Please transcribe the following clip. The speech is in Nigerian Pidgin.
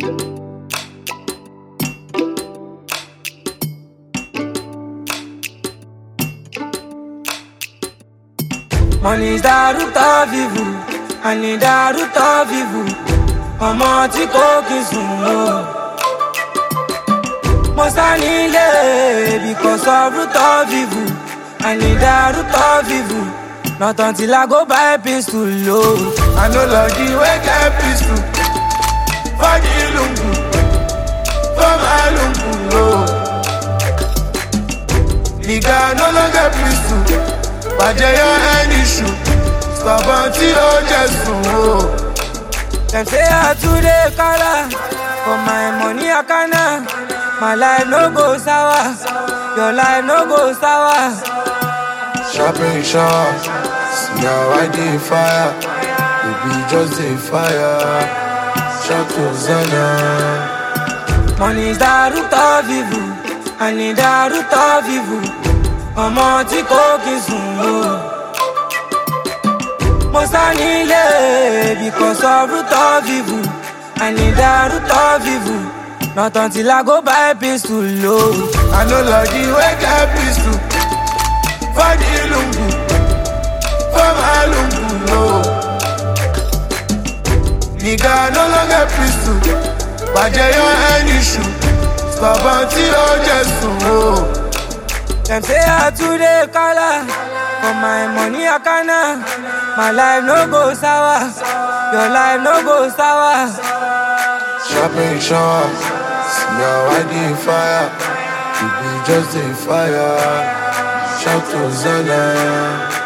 Money is the root of evil, I need the root of evil. Ọmọ tí kò kí sùn o. Mo sá nílé because of root of evil, I need the root of evil. Not until I go buy pistol, oh. I know Lord the way get pistol. For the lungu, for my lungu, oh. Nigga no longer pistol. Bàjẹ́ your any issue. Stop until you just know. Them say I too dey color. For my money I canna. My life no go sour. Your life no go sour. Sharpen sharp. See how I dey fire. We be just dey fire. Shout to Zana. Money is the root of evil, I need the root of evil. Ọmọ tí kò kí sùn o. Mo sá nílé because of root of evil, I need the root of evil. Not until I go buy pistol, oh. I know Lord the way get pistol. For the lungu, for my lungu, oh. Nigga no longer pistol. Bàjẹ́ your any issue. Stop until you just know. Them say I too dey color. For my money I canna. My life no go sour. Your life no go sour. Sharpen sharp. See how I dey fire. We be just dey fire. Shout to Zana.